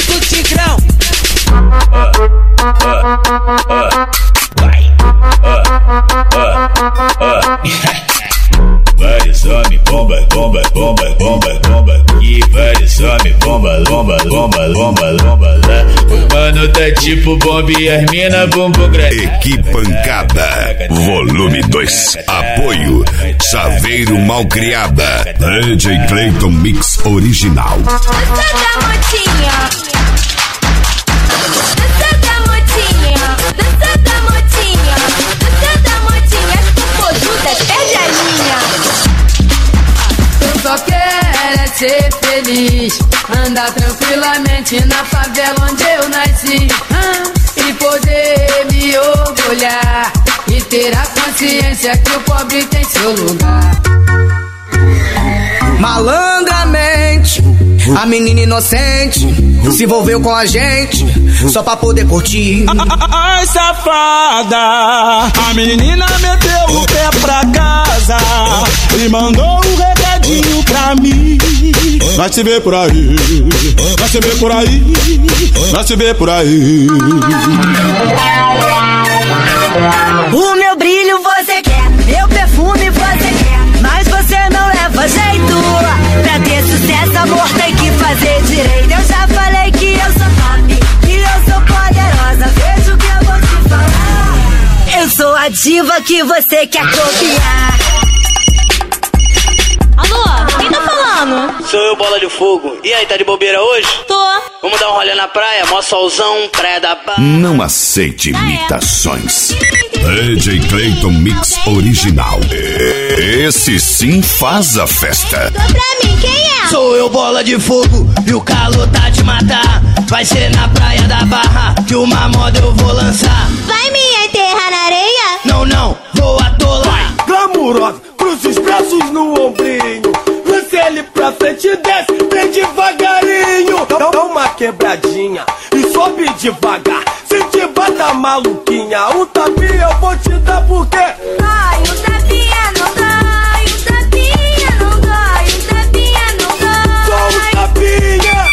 do Tigrão. Vários homens, bomba, bomba, bomba, bomba, bomba. E vários homens, bomba, bomba, bomba, bomba, bomba lá. O mano tá tipo bomba e as mina bumbum grande. Equipancada, volume 2. Apoio, Chaveiro Malcriada. DJ Clayton Mix Original. Só quero é ser feliz, andar tranquilamente na favela onde eu nasci, e poder me orgulhar e ter a consciência que o pobre tem seu lugar. Malandramente, a menina inocente se envolveu com a gente só pra poder curtir. Ai, safada, a menina meteu o pé pra casa e mandou um recadinho pra mim. Vai se ver por aí, vai se ver por aí, vai se ver por aí. O meu brilho você quer, meu perfume você quer, mas você não leva jeito. Pra ter sucesso, amor, tem que fazer direito. Eu já falei que eu sou top, que eu sou poderosa. Veja o que eu vou te falar. Eu sou a diva que você quer copiar. Alô, quem tá falando? Sou eu, Bola de Fogo. E aí, tá de bobeira hoje? Tô. Vamos dar um rolê na praia? Mó solzão, praia da Barra. Não aceite imitações. DJ Clayton Mix Original. Esse sim faz a festa. Pra mim, quem é? Sou eu, Bola de Fogo, e o calor tá de matar. Vai ser na praia da Barra que uma moda eu vou lançar. Vai me enterrar na areia? Não, não, vou atolar. Glamurosa, cruza os braços no ombrinho, lance ele pra frente e desce bem devagarinho. Dá uma quebradinha e sobe devagar. Se te bata maluquinha, um tapinha eu vou te dar porque Ai, um tapinha não dói, um tapinha não dói, um tapinha não dói. só um tapinha.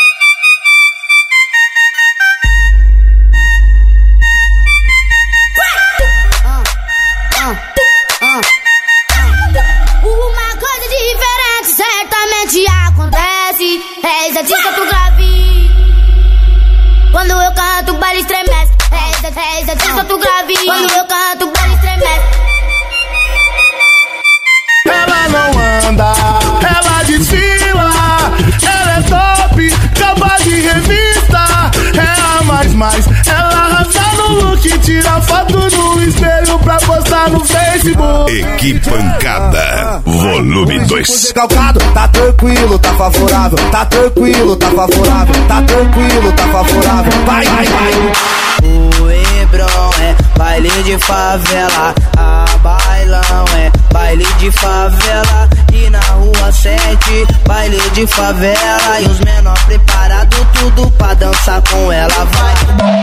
Uma coisa diferente certamente acontece. É exatista pro grave. Quando eu canto, o baile estremece. É exatista pro grave. Quando eu canto, o baile estremece. Ela não anda, ela desfila. Ela é top, capa de revista. É a mais, ela arrasa no look. Tira foto no espelho pra postar no Facebook. Equipancada, volume 2. Calcado, tá tranquilo, tá favorável. Tá tranquilo, tá favorável. Tá tranquilo, tá favorável. Vai, vai, vai. O Hebron é baile de favela, a bailão é baile de favela. E na rua 7, baile de favela. E os menor preparado tudo pra dançar com ela, vai.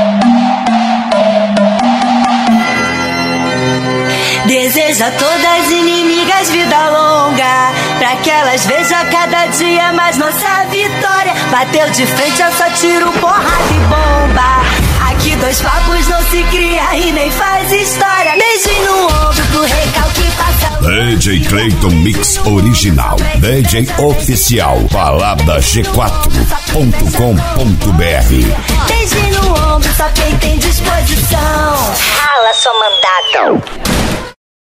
Deseja a todas as inimigas vida longa, pra que elas vejam cada dia mais nossa vitória. Bateu de frente, eu só tiro porrada e bomba. Aqui dois papos não se cria e nem faz história. Beijinho no ombro pro recalque passa. DJ Clayton Mix Original. DJ Oficial. Balada G4.com.br.